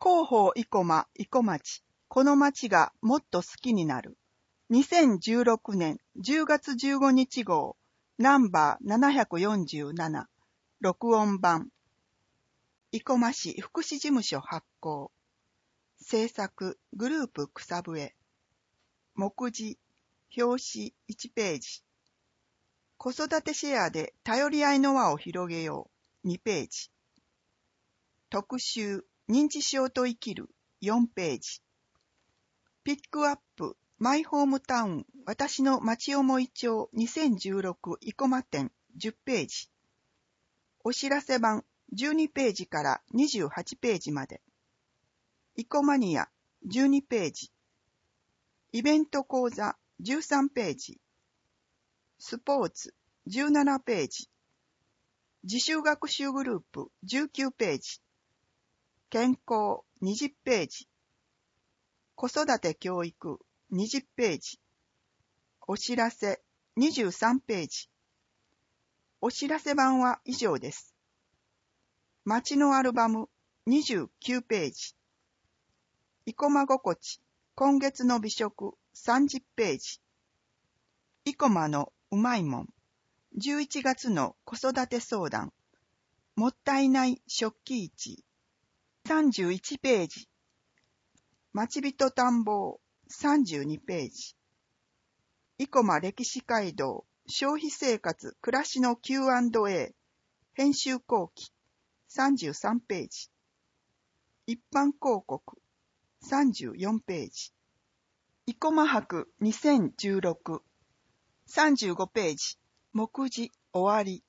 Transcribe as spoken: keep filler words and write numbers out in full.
広報生駒生駒町、この町がもっと好きになる。にせんじゅうろくねんじゅうがつじゅうごにち号、ナンバーななひゃくよんじゅうなな、録音版。生駒市福祉事務所発行。制作グループ草笛。目次、表紙いちページ。子育てシェアで頼り合いの輪を広げようにページ。特集、認知症と生きるよんページ。ピックアップ、マイホームタウン、私の町思い帳にせんじゅうろく生駒展じゅっページ。お知らせ版じゅうにページからにじゅうはちページまで。生駒ニアじゅうにページ。イベント講座じゅうさんページ。スポーツじゅうななページ。自習学習グループじゅうきゅうページ。健康にじゅっページ。子育て教育にじゅっページ。お知らせにじゅうさんページ。お知らせ版は以上です。町のアルバムにじゅうきゅうページ。生駒心地今月の美食さんじゅっページ。生駒のうまいもんじゅういちがつの子育て相談もったいない食器市さんじゅういちページ。町人探訪さんじゅうにページ。生駒歴史街道消費生活暮らしの キューアンドエー 編集後期さんじゅうさんページ。一般広告さんじゅうよんページ。生駒博にせんじゅうろくさんじゅうごページ。目次終わり。